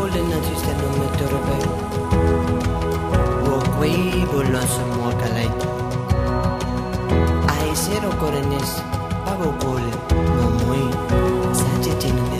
le natiste non mettere per wo quei bolon se mo kalai ai zero corenes pago gol no muy sa